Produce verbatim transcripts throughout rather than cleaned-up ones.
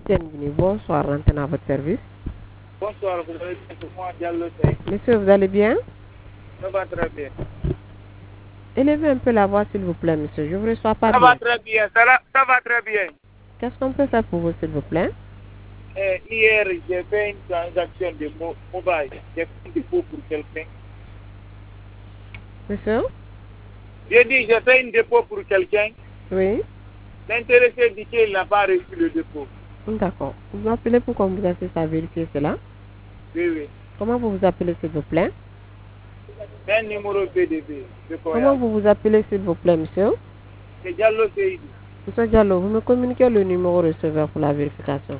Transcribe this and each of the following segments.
Guinée, bonsoir, l'antenne à votre service. Bonsoir, vous allez bien, c'est moi, Diallo Sey. Monsieur, vous allez bien? Ça va très bien. Élevez un peu la voix, s'il vous plaît, monsieur. Je ne vous reçois pas Ça bien. va très bien, ça, va- ça va très bien. Qu'est-ce qu'on peut faire pour vous, s'il vous plaît? Eh, hier, j'ai fait une transaction de mo- mobile. J'ai fait un dépôt pour quelqu'un. Monsieur? J'ai dit, j'ai fait un dépôt pour quelqu'un. Oui? L'intéressé dit qu'il n'a pas reçu le dépôt. D'accord. Vous appelez pour qu'on vous assiste à vérifier cela? Oui, oui. Comment vous vous appelez, s'il vous plaît? C'est un numéro P D B. de Comment Koya. vous vous appelez, s'il vous plaît, monsieur? C'est Diallo Sey. Monsieur Diallo, vous me communiquez le numéro receveur pour la vérification.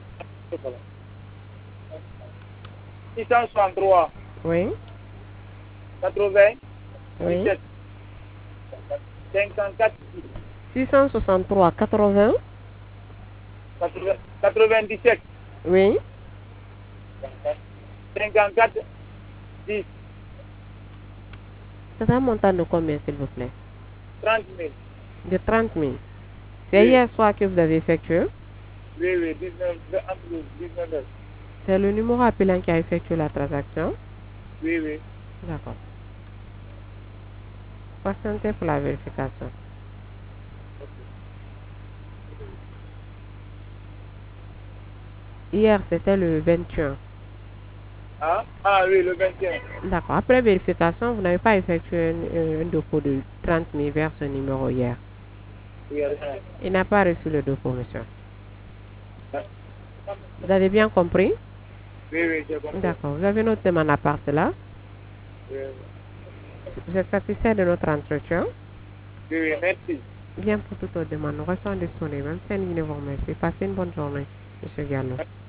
six cent soixante-trois, Oui? quatre-vingts, Oui? dix-sept, cinquante-quatre, six cent soixante-trois quatre-vingts? quatre-vingts, quatre-vingt-dix-sept, Oui? cinquante-quatre, dix, C'est un montant de combien, s'il vous plaît? trente mille. De trente mille. C'est Oui. hier soir que vous avez effectué? Oui, oui, dix-neuf, entre dix-neuf heures. C'est le numéro appelant qui a effectué la transaction? Oui, oui. D'accord. Patientez pour la vérification. Hier, c'était le vingt et un. Ah, ah oui, le vingt et un. D'accord. Après vérification, vous n'avez pas effectué un, un dépôt de trente mille vers ce numéro hier. Oui, oui. Il n'a pas reçu le dépôt, monsieur. Ah, Vous avez bien compris? oui, oui, j'ai compris. D'accord. Vous avez notre demande à part cela? Oui, oui. Vous êtes satisfait de notre entretien? Oui, oui, merci. Bien pour toute autre demande. Nous restons disponibles. Même si vous remercie. Passez une bonne journée, monsieur Diallo.